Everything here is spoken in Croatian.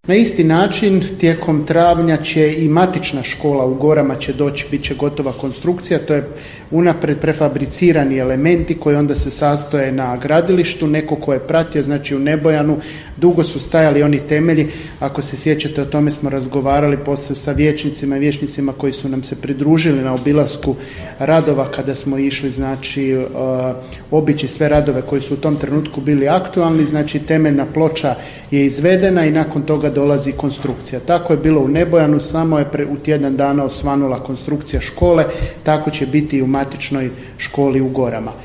Na isti način tijekom travnja će i matična škola u Gorama će doći, bit će gotova konstrukcija, to je unaprijed prefabricirani elementi koji onda se sastoje na gradilištu. Neko ko je pratio, znači u Nebojanu, dugo su stajali oni temelji, ako se sjećate, o tome smo razgovarali poslije sa vijećnicima i vijećnicima koji su nam se pridružili na obilasku radova kada smo išli, znači obići sve radove koji su u tom trenutku bili aktualni. Znači temeljna ploča je izvedena i nakon toga dolazi konstrukcija. Tako je bilo u Nebojanu, samo je u tjedan dana osvanula konstrukcija škole, tako će biti i u matičnoj školi u Gorama.